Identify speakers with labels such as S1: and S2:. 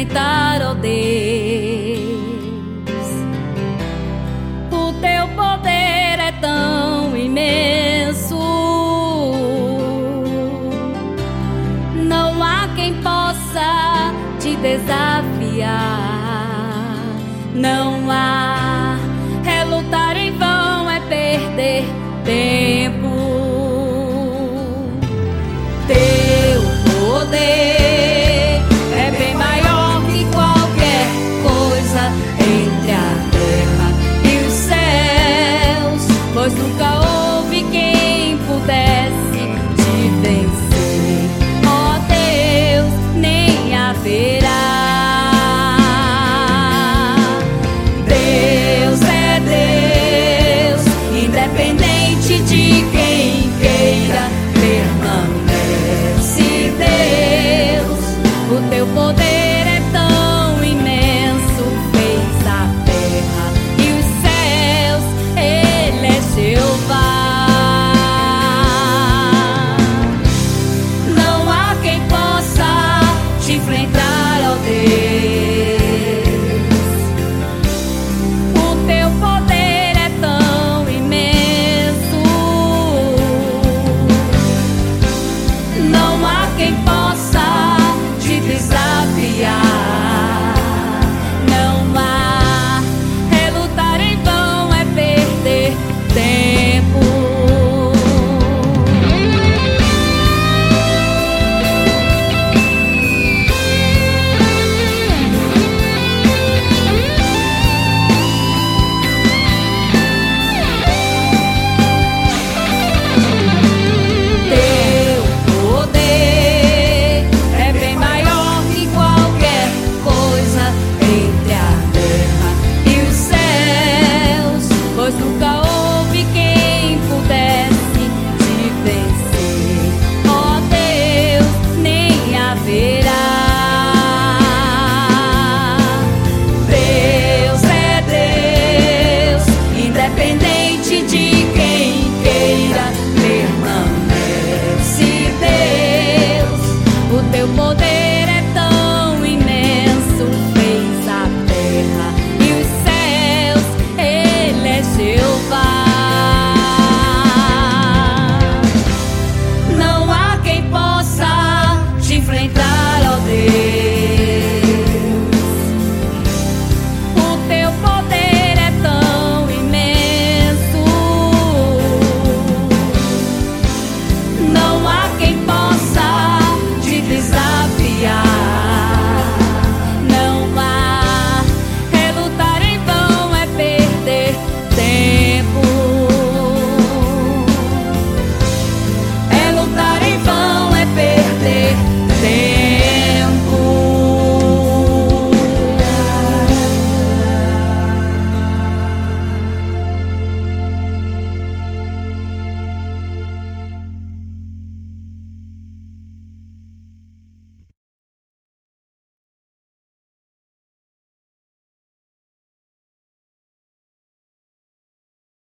S1: enfrentar, ó Deus. O teu poder é tão imenso, não há quem possa te desafiar. Não há, é lutar em vão, é perder tempo. Teu poder é bem maior que qualquer coisa entre a terra e os céus, pois nunca houve quem pudesse te vencer, ó Deus, nem haverá. Deus é Deus, independente de quem queira, permanece Deus. O teu poder é tão imenso, fez a terra e os céus, Ele é Jeová. Não há quem possa te enfrentar, ó Deus. O teu poder é tão imenso, não há quem possa